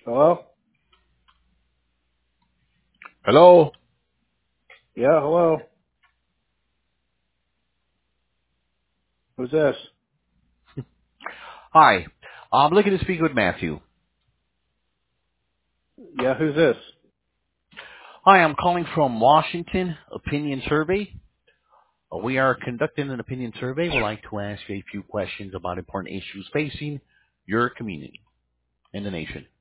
Hello? Hello. Yeah, hello. Who's this? Hi. I'm looking to speak with Matthew. Yeah, who's this? Hi, I'm calling from Washington Opinion Survey. We are conducting an opinion survey. We'd like to ask you a few questions about important issues facing your community and the nation.